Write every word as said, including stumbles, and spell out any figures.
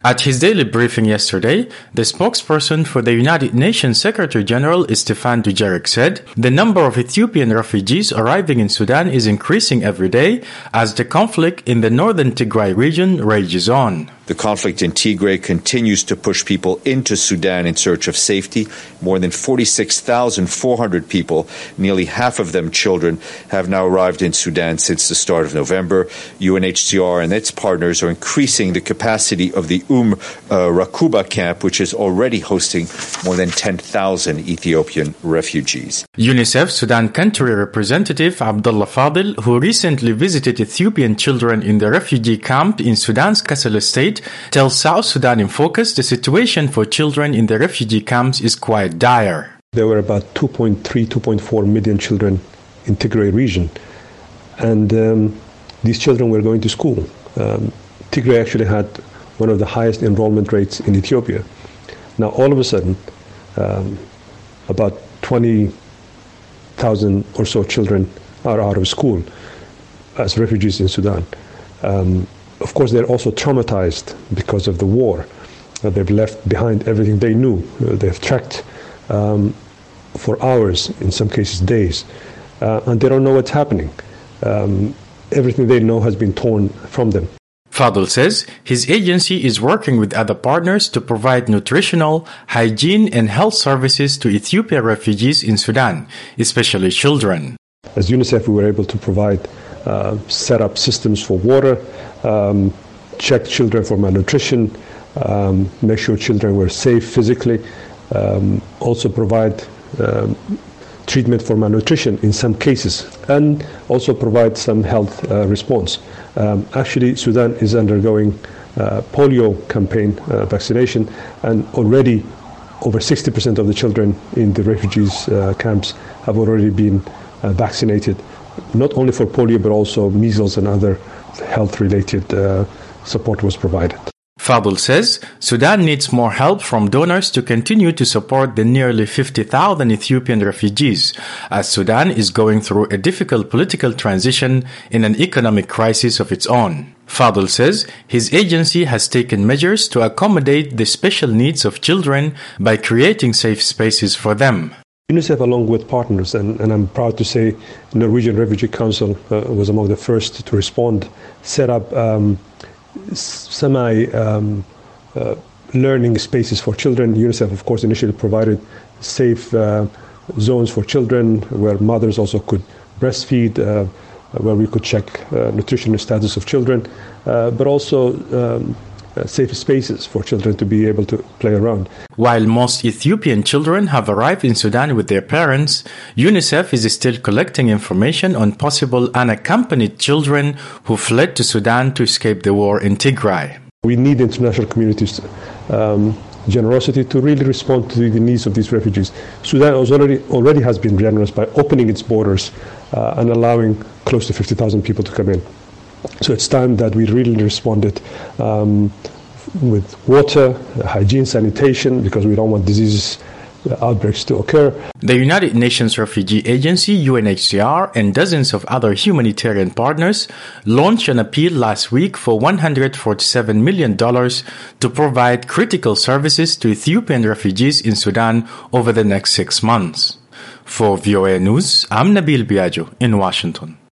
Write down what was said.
At his daily briefing yesterday, the spokesperson for the United Nations Secretary General Stefan Dujarric said the number of Ethiopian refugees arriving in Sudan is increasing every day as the conflict in the northern Tigray region rages on. The conflict in Tigray continues to push people into Sudan in search of safety. More than forty-six thousand four hundred people, nearly half of them children, have now arrived in Sudan since the start of November. U N H C R and its partners are increasing the capacity of the Umm uh, Rakuba camp, which is already hosting more than ten thousand Ethiopian refugees. UNICEF Sudan country representative Abdullah Fadil, who recently visited Ethiopian children in the refugee camp in Sudan's Kassala state, tells South Sudan in Focus the situation for children in the refugee camps is quite dire. There were about two point three, two point four million children in Tigray region, and um, these children were going to school. Um, Tigray actually had one of the highest enrollment rates in Ethiopia. Now all of a sudden, um, about twenty thousand or so children are out of school as refugees in Sudan. Um, Of course, they're also traumatized because of the war. Uh, they've left behind everything they knew. Uh, they've trekked um, for hours, in some cases days, uh, and they don't know what's happening. Um, everything they know has been torn from them. Fadl says his agency is working with other partners to provide nutritional, hygiene and health services to Ethiopian refugees in Sudan, especially children. As UNICEF, we were able to provide uh, set up systems for water, um, check children for malnutrition, um, make sure children were safe physically, um, also provide um, treatment for malnutrition in some cases, and also provide some health uh, response. Um, actually, Sudan is undergoing uh, polio campaign uh, vaccination, and already over sixty percent of the children in the refugees uh, camps have already been uh, vaccinated, not only for polio but also measles and other health-related uh, support was provided. Fadl says Sudan needs more help from donors to continue to support the nearly fifty thousand Ethiopian refugees, as Sudan is going through a difficult political transition in an economic crisis of its own. Fadl says his agency has taken measures to accommodate the special needs of children by creating safe spaces for them. UNICEF, along with partners, and, and I'm proud to say Norwegian Refugee Council uh, was among the first to respond, set up um, semi-learning um, uh, spaces for children. UNICEF, of course, initially provided safe uh, zones for children where mothers also could breastfeed, uh, where we could check uh, nutritional status of children, uh, but also um, Uh, safe spaces for children to be able to play around. While most Ethiopian children have arrived in Sudan with their parents, UNICEF is still collecting information on possible unaccompanied children who fled to Sudan to escape the war in Tigray. We need international community's um, generosity to really respond to the needs of these refugees. Sudan already, already has been generous by opening its borders uh, and allowing close to fifty thousand people to come in. So it's time that we really responded um, with water, hygiene, sanitation, because we don't want diseases outbreaks to occur. The United Nations Refugee Agency, U N H C R, and dozens of other humanitarian partners launched an appeal last week for one hundred forty-seven million dollars to provide critical services to Ethiopian refugees in Sudan over the next six months. For V O A News, I'm Nabil Biagio in Washington.